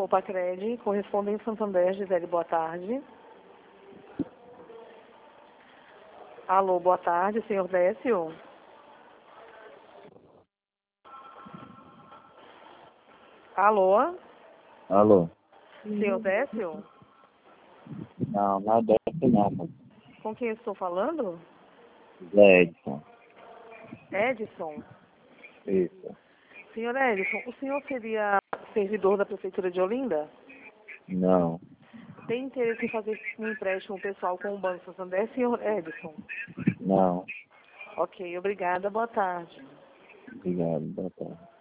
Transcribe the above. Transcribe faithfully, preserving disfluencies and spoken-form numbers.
Copacred, correspondente Santander, Gisele, boa tarde. Alô, boa tarde, senhor Décio. Alô? Alô? Senhor Décio? Não, não é Décio não, mano. Com quem eu estou falando? Zé Edson. Edson? Isso. Senhor Edson, o senhor seria servidor da Prefeitura de Olinda? Não. Tem interesse em fazer um empréstimo pessoal com o Banco Santander, senhor Edson? Não. Ok, obrigada, boa tarde. Obrigado, boa tarde.